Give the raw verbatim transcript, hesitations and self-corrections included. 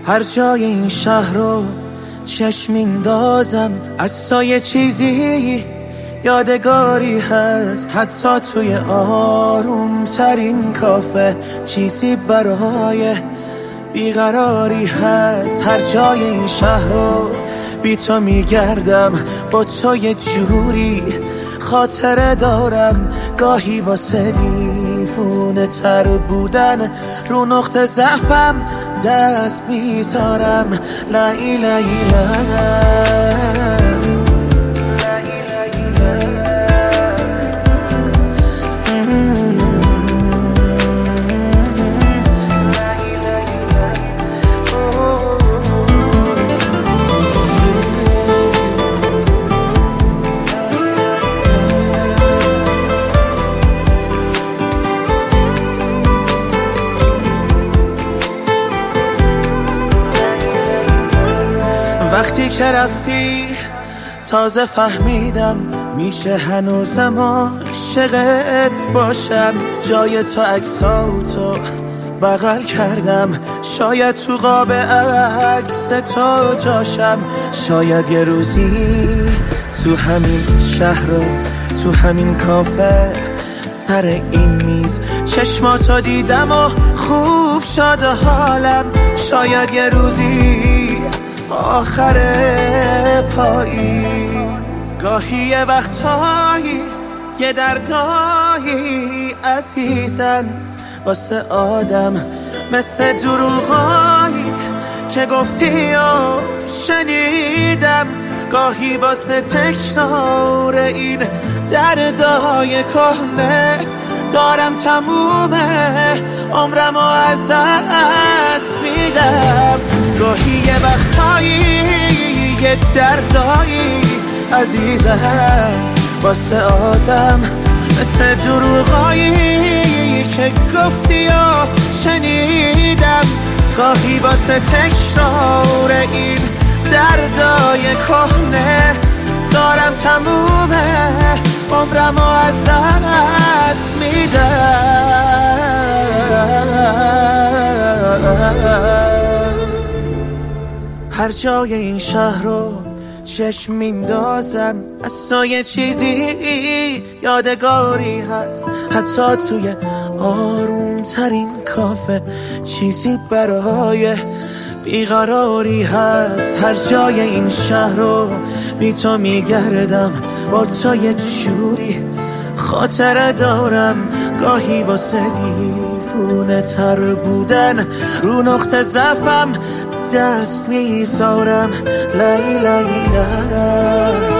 هر جای این شهر رو چشم میندازم، از سایه چیزی یادگاری هست. حتی توی آروم ترین کافه چیزی برای بیقراری هست. هر جای این شهر رو بی تو میگردم، با تو یه جوری خاطره دارم. گاهی واسه دیوونه تر بودن رو نقطه ضعفم دست میذارم. لای لای وقتی که رفتی تازه فهمیدم میشه هنوزم عاشقت باشم. جای تو عکساتو بغل کردم، شاید تو قاب عکس تو جاشم. شاید یه روزی تو همین شهر و تو همین کافه سر این میز چشماتو دیدم و خوب شد حالم. شاید یه روزی آخر پاییز، گاهی یه وقتایی یه دردایی عزیزن واسه آدم مثل دروغایی که گفتی و شنیدم. گاهی واسه تکرار این دردای کهنه دارم تموم عمرم و از دست میدم. گاهی یه وقتایی یه دردایی عزیزم واسه آدم مثل دروغایی که گفتی و شنیدم. گاهی واسه تکرار این دردای کهنه دارم تموم عمرم و از دست میدم. هر جای این شهر رو چشم میندازم، از سایه چیزی یادگاری هست. حتی توی آروم ترین کافه چیزی برای بیقراری هست. هر جای این شهر رو بی تو میگردم، با تو یه جوری خاطره دارم. گاهی واسه دیوونه تر بودن رو نقطه ضعفم دست میذارم. لای لای لای